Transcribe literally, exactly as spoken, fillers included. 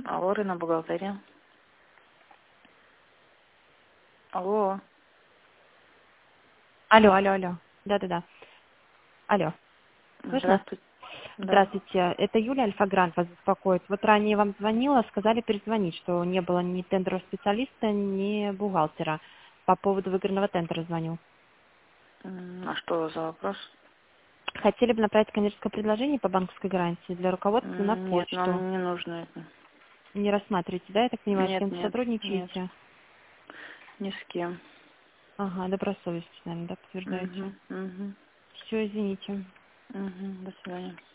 Алло, Рына, бухгалтерия. Алло. Алло, алло, алло. Да-да-да. Алло. Слышно? Здравствуйте. Да. Здравствуйте. Это Юлия Альфа-Грант вас беспокоит. Вот ранее вам звонила, сказали перезвонить, что не было ни тендерного специалиста, ни бухгалтера. По поводу выигранного тендера звоню. М, А что за вопрос? Хотели бы направить коммерческое предложение по банковской гарантии для руководства на М, Нет, почту. нам не нужно это. Не рассматриваете, да? Я так понимаю, с Нет, кем-то нет, нет. сотрудничаете? Ни с кем. Ага, добросовестно, наверное, да, подтверждаете. Угу, угу, Все, извините. угу. До свидания.